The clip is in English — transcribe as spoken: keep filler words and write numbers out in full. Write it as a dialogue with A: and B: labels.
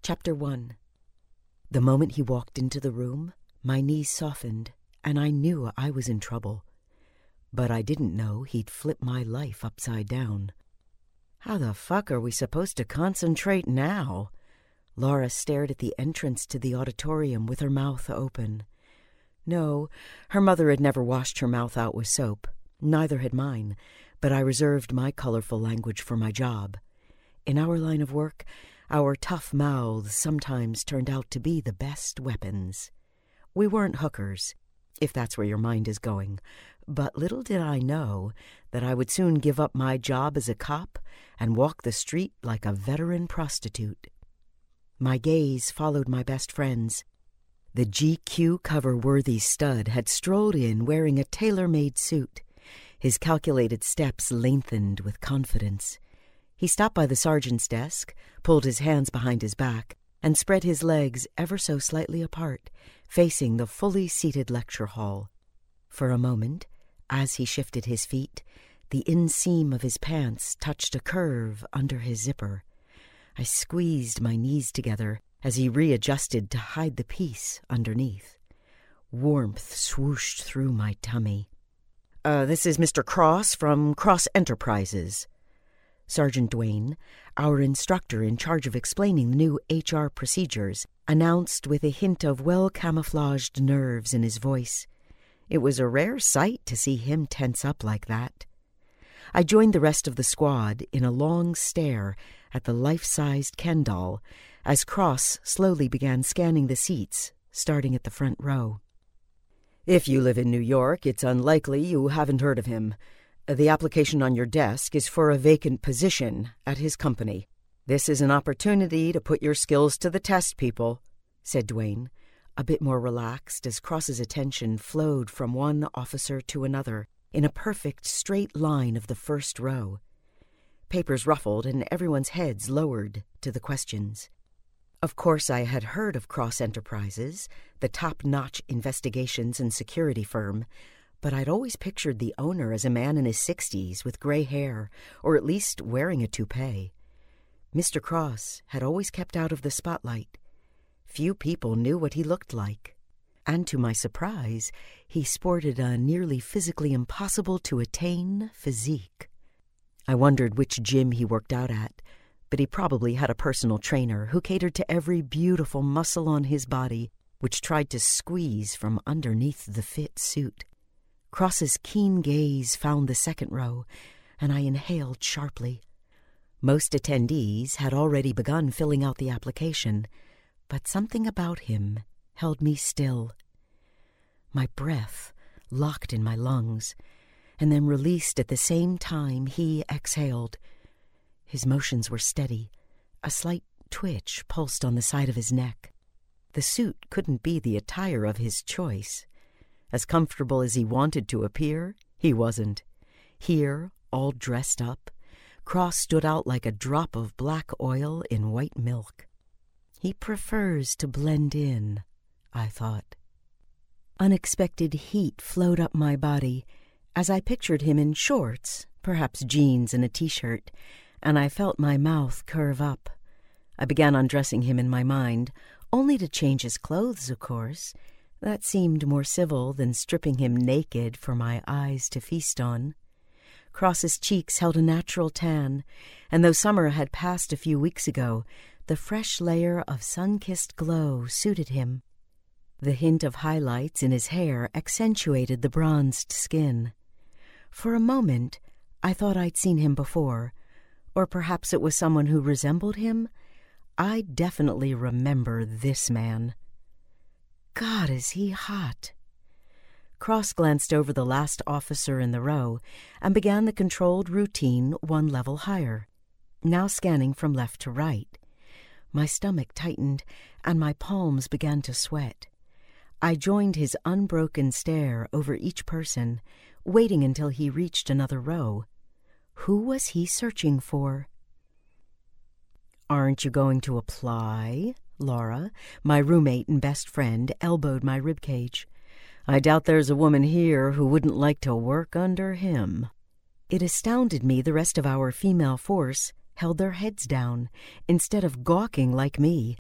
A: Chapter one. The moment he walked into the room, my knees softened, and I knew I was in trouble. But I didn't know he'd flip my life upside down. How the fuck are we supposed to concentrate now? Laura stared at the entrance to the auditorium with her mouth open. No, her mother had never washed her mouth out with soap. Neither had mine, but I reserved my colorful language for my job. In our line of work, our tough mouths sometimes turned out to be the best weapons. We weren't hookers, if that's where your mind is going, but little did I know that I would soon give up my job as a cop and walk the street like a veteran prostitute. My gaze followed my best friend's. The G Q cover-worthy stud had strolled in wearing a tailor-made suit. His calculated steps lengthened with confidence. He stopped by the sergeant's desk, pulled his hands behind his back, and spread his legs ever so slightly apart, facing the fully seated lecture hall. For a moment, as he shifted his feet, the inseam of his pants touched a curve under his zipper. I squeezed my knees together as he readjusted to hide the piece underneath. Warmth swooshed through my tummy. Uh, this is Mister Cross from Cross Enterprises. Sergeant Duane, our instructor in charge of explaining the new H R procedures, announced with a hint of well-camouflaged nerves in his voice. It was a rare sight to see him tense up like that. I joined the rest of the squad in a long stare at the life-sized Ken doll as Cross slowly began scanning the seats, starting at the front row. If you live in New York, it's unlikely you haven't heard of him. The application on your desk is for a vacant position at his company. This is an opportunity to put your skills to the test, people, said Duane, a bit more relaxed as Cross's attention flowed from one officer to another in a perfect straight line of the first row. Papers ruffled and everyone's heads lowered to the questions. Of course, I had heard of Cross Enterprises, the top-notch investigations and security firm, but I'd always pictured the owner as a man in his sixties with gray hair, or at least wearing a toupee. Mister Cross had always kept out of the spotlight. Few people knew what he looked like. And to my surprise, he sported a nearly physically impossible-to-attain physique. I wondered which gym he worked out at, but he probably had a personal trainer who catered to every beautiful muscle on his body, which tried to squeeze from underneath the fit suit. Cross's keen gaze found the second row, and I inhaled sharply. Most attendees had already begun filling out the application, but something about him held me still. My breath locked in my lungs, and then released at the same time he exhaled. His motions were steady. A slight twitch pulsed on the side of his neck. The suit couldn't be the attire of his choice. As comfortable as he wanted to appear, he wasn't. Here, all dressed up, Cross stood out like a drop of black oil in white milk. He prefers to blend in, I thought. Unexpected heat flowed up my body as I pictured him in shorts, perhaps jeans and a t-shirt, and I felt my mouth curve up. I began undressing him in my mind, only to change his clothes, of course. That seemed more civil than stripping him naked for my eyes to feast on. Cross's cheeks held a natural tan, and though summer had passed a few weeks ago, the fresh layer of sun-kissed glow suited him. The hint of highlights in his hair accentuated the bronzed skin. For a moment, I thought I'd seen him before, or perhaps it was someone who resembled him. I definitely remember this man. God, is he hot! Cross glanced over the last officer in the row and began the controlled routine one level higher, now scanning from left to right. My stomach tightened and my palms began to sweat. I joined his unbroken stare over each person, waiting until he reached another row. Who was he searching for? "Aren't you going to apply?" Laura, my roommate and best friend, elbowed my ribcage. "I doubt there's a woman here who wouldn't like to work under him." It astounded me the rest of our female force held their heads down, instead of gawking like me